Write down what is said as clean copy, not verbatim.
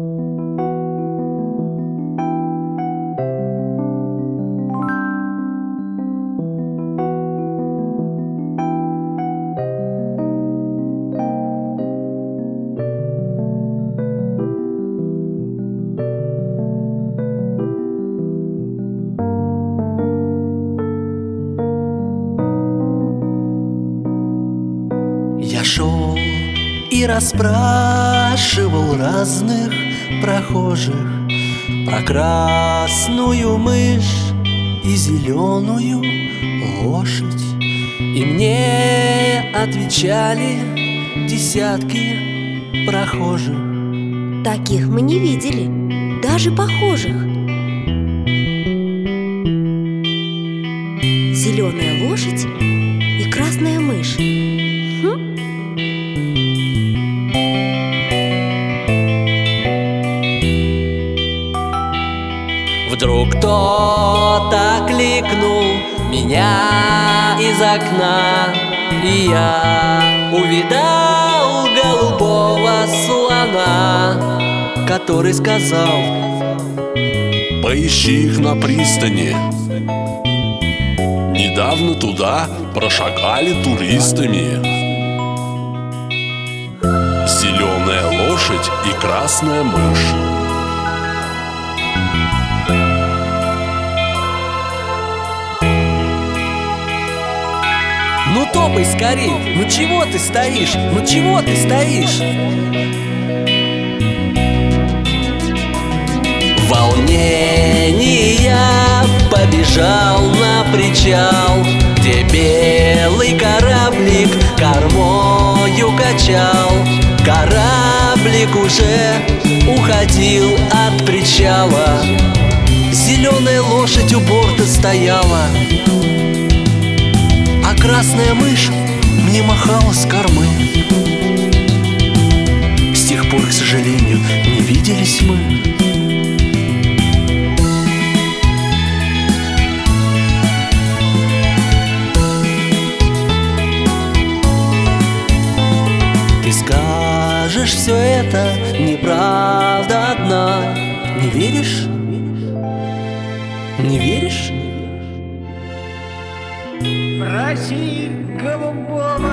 Я шел и расспрашивал разных прохожих про красную мышь и зеленую лошадь. И мне отвечали десятки прохожих. Таких мы не видели, даже похожих. Зеленая лошадь и красная мышь. Вдруг кто-то кликнул меня из окна, и я увидал голубого слона, который сказал: поищи их на пристани. Недавно туда прошагали туристами. Зеленая лошадь и красная мышь. Ну топай скорей, ну чего ты стоишь, ну чего ты стоишь? В волнении я побежал на причал, где белый кораблик кормою качал. Кораблик уже уходил от причала, зеленая лошадь у борта стояла, а красная мышь мне махала с кормы. С тех пор, к сожалению, не виделись мы. Ты скажешь, все это неправда одна. Не веришь? Не веришь? России голубого